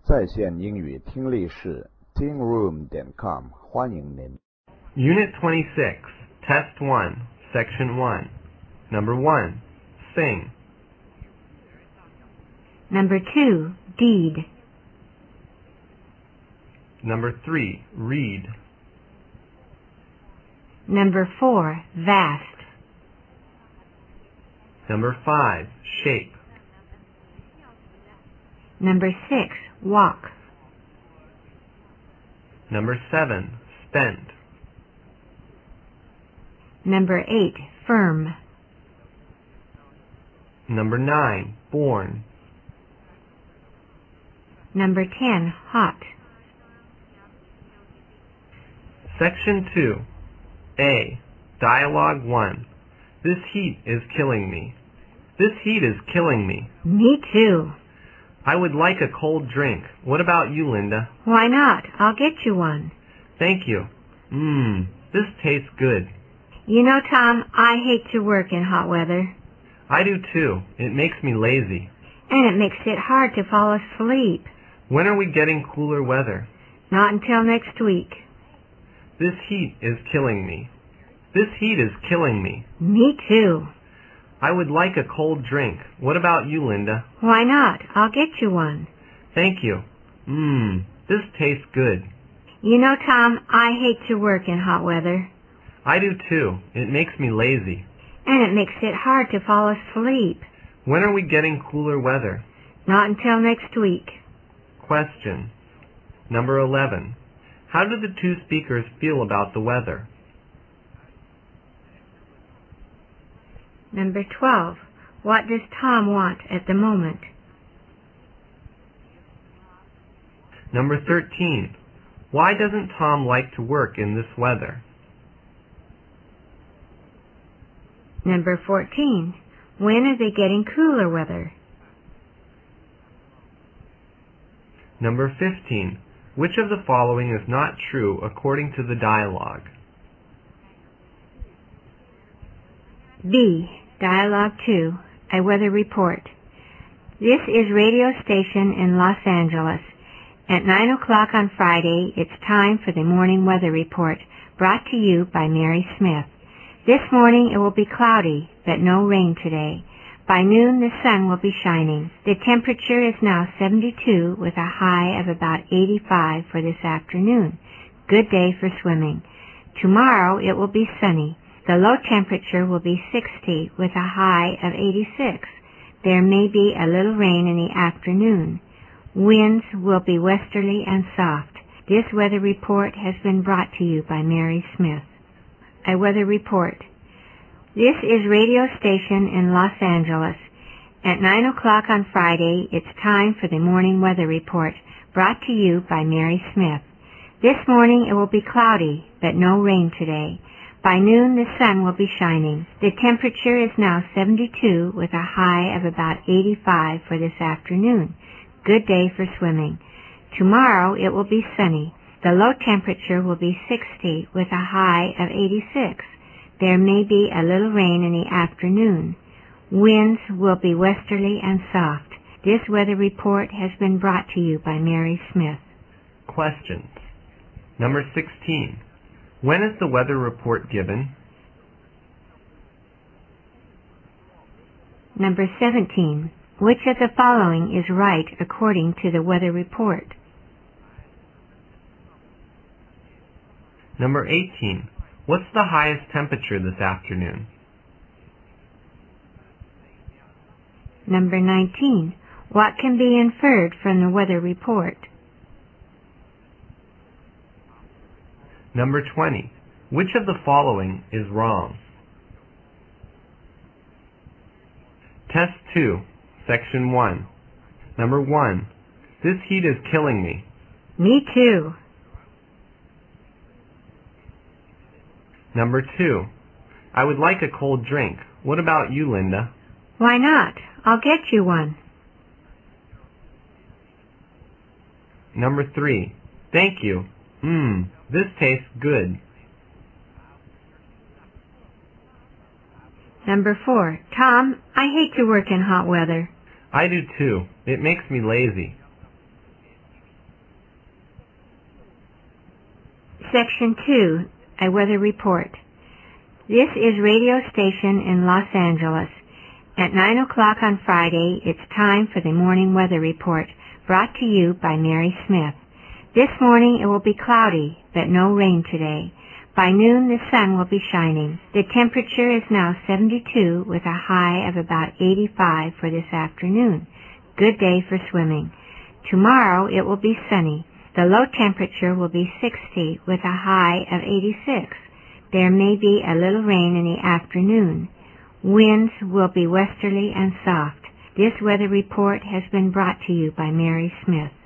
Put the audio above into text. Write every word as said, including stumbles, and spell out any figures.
在线英语听力室 teen room 点 com 欢迎您。 Unit twenty-six, Test one, Section one. Number one, sing. Number two, deed. Number three, read. Number four, vast. Number five, shape. Number six, walk. Number seven, spent. Number eight, firm. Number nine, born. Number ten, hot. Section two. A. Dialogue one. This heat is killing me. This heat is killing me. Me too. I would like a cold drink. What about you, Linda? Why not? I'll get you one. Thank you. Mmm, this tastes good. You know, Tom, I hate to work in hot weather. I do too. It makes me lazy. And it makes it hard to fall asleep. When are we getting cooler weather? Not until next week. This heat is killing me. This heat is killing me. Me too. I would like a cold drink. What about you, Linda? Why not? I'll get you one. Thank you. Mmm, this tastes good. You know, Tom, I hate to work in hot weather. I do too. It makes me lazy. And it makes it hard to fall asleep. When are we getting cooler weather? Not until next week. Question. Number eleven. How do the two speakers feel about the weather? Number twelve. What does Tom want at the moment? Number thirteen. Why doesn't Tom like to work in this weather? Number fourteen. When are they getting cooler weather? Number fifteen. Which of the following is not true according to the dialogue? B. Dialogue two. A weather report. This is radio station in Los Angeles. At nine o'clock on Friday, it's time for the morning weather report, brought to you by Mary Smith. This morning it will be cloudy, but no rain today. By noon the sun will be shining. The temperature is now seventy-two with a high of about eighty-five for this afternoon. Good day for swimming. Tomorrow it will be sunny. The low temperature will be sixty with a high of eighty-six. There may be a little rain in the afternoon. Winds will be westerly and soft. This weather report has been brought to you by Mary Smith. A weather report. This is radio station in Los Angeles. At nine o'clock on Friday, it's time for the morning weather report, brought to you by Mary Smith. This morning it will be cloudy, but no rain today. By noon the sun will be shining. The temperature is now seventy-two with a high of about eighty-five for this afternoon. Good day for swimming. Tomorrow it will be sunny. The low temperature will be sixty with a high of eighty-six. There may be a little rain in the afternoon. Winds will be westerly and soft. This weather report has been brought to you by Mary Smith. Questions. Number sixteen. When is the weather report given? Number seventeen. Which of the following is right according to the weather report? Number eighteen. What's the highest temperature this afternoon? Number nineteen. What can be inferred from the weather report? Number twenty. Which of the following is wrong? Test two, Section one. Number one. This heat is killing me. Me too. Number two. I would like a cold drink. What about you, Linda? Why not? I'll get you one. Number three. Thank you. Mmm, this tastes good. Number four. Tom, I hate to work in hot weather. I do too. It makes me lazy. Section two, a weather report. This is radio station in Los Angeles. At nine o'clock on Friday, it's time for the morning weather report, brought to you by Mary Smith. This morning it will be cloudy, but no rain today. By noon the sun will be shining. The temperature is now seventy-two with a high of about eighty-five for this afternoon. Good day for swimming. Tomorrow it will be sunny. The low temperature will be sixty with a high of eighty-six. There may be a little rain in the afternoon. Winds will be westerly and soft. This weather report has been brought to you by Mary Smith.